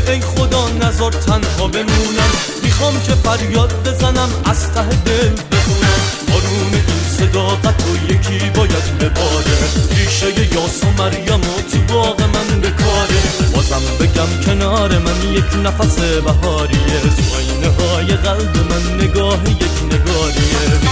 ای خدا نذار تنها بمونم. میخوام که فریاد بزنم از ته دل بخونم. بارون این صداقت و یکی باید بباره. ریشه یاس و مریم و تو باغ من بکاره. بازم بگم کنار من یک نفس بهاریه. تو آینه های قلب من نگاه یک نگاریه.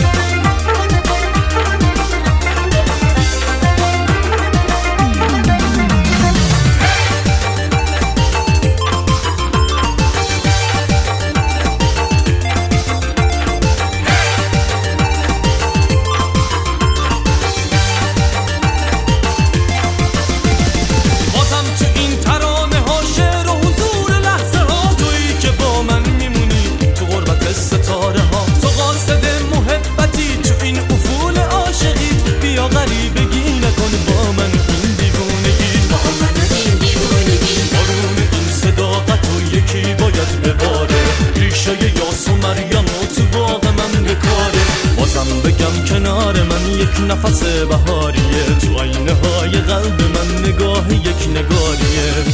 کنار من یک نفس بهاریه. تو آینه های قلب من نگاه یک نگاریه.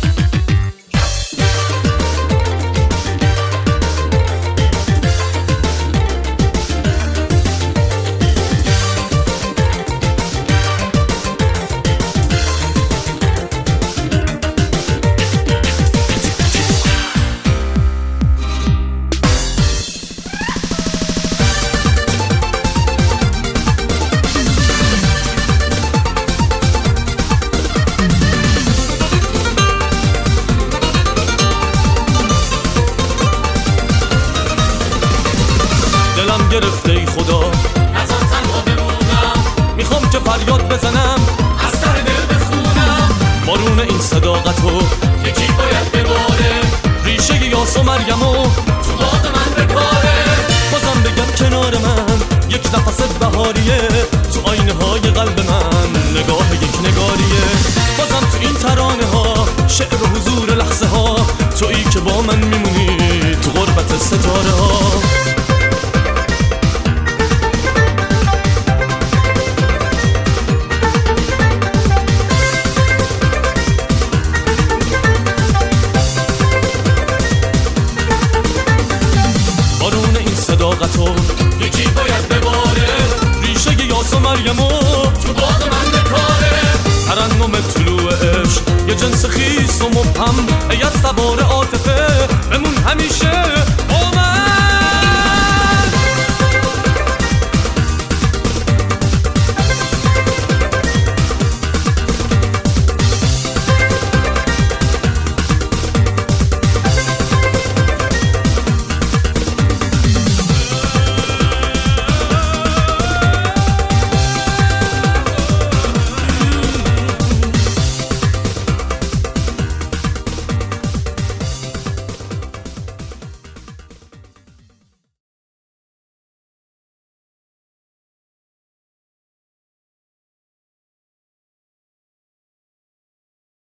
دلم گرفته ای خدا نذار تنها بمونم. میخوام که فریاد بزنم از ته دل بخونم. بارون این صداقتو یکی باید بباره. ریشه یاس و مریم و تو باغ من بکاره. بازم بگم کنار من یک نفس بهاریه. تو آینه های قلب من نگاه یک نگاریه. بازم تو این ترانه ها شعر و حضور لحظه ها. تویی که با من میمونی تو غربت ستاره ها. صداقتو یکی باید بباره. ریشه یاس و مریم و تو باغ من بکاره. ترنم طلوع عشق یه جنس خیس و مبهم. ای از سوار عاطفه بمون همیشه